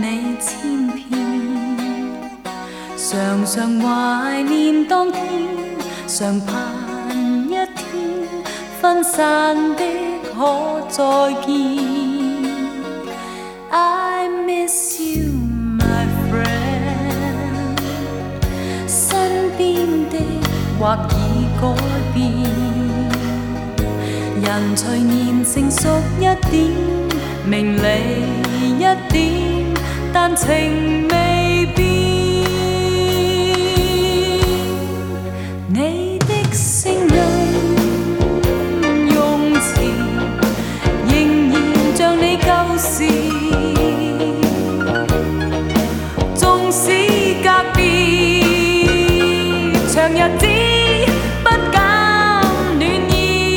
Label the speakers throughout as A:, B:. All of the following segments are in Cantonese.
A: 你千遍，常常怀念当天，常盼一天分散的可再见。I miss you, my friend。身邊的或已改變，人隨年成熟一點，明理一點，但情未變。你的聲音用詞仍然像你舊時，縱使隔別長日子不減暖意，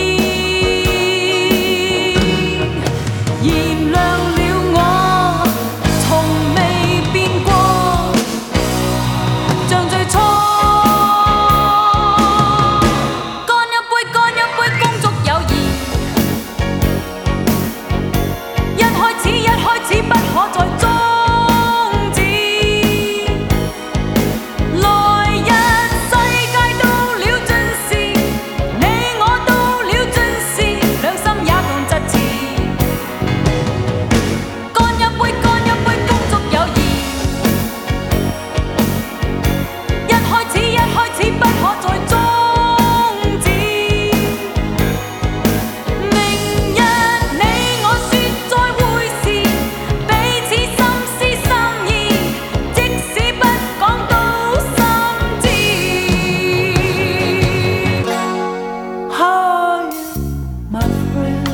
A: 燃亮了我從未變過，像最初。乾一杯乾一杯，恭祝友誼，一開始不可再終止。來日世界到了盡時，你我到了盡時，兩心也共疾馳。乾一杯乾一杯，恭祝友誼，一開始不可再終止。明日你我說再會時，彼此心思心意，即使不講都心知。Hi, my friend，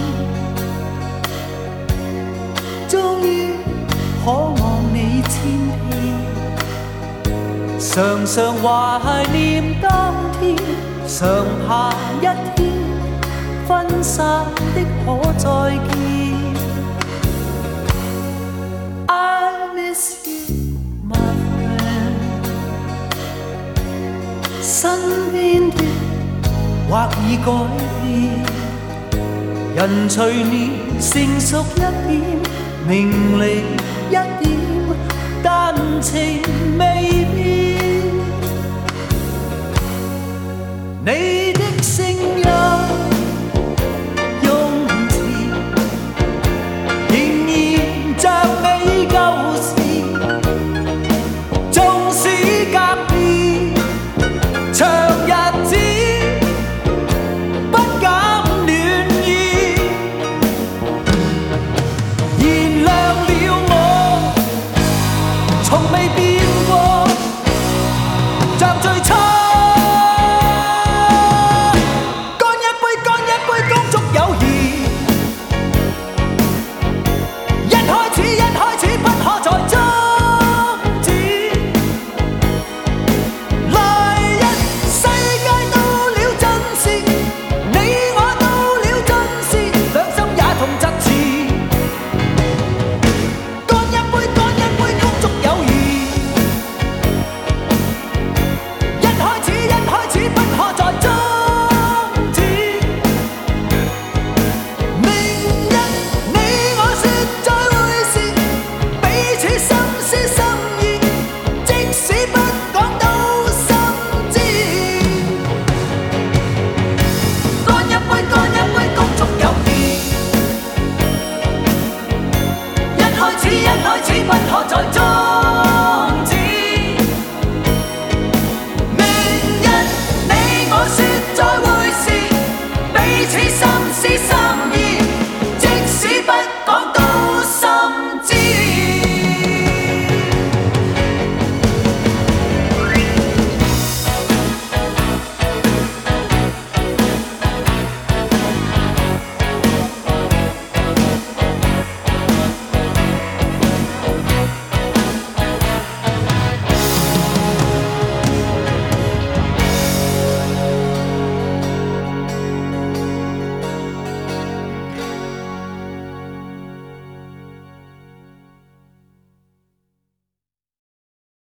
A: 終於可望你千遍，常常懷念當天，常盼一天分散的可再見。I miss you, my friend。身邊的或已改變，人隨年成熟一點，明理一點，但情未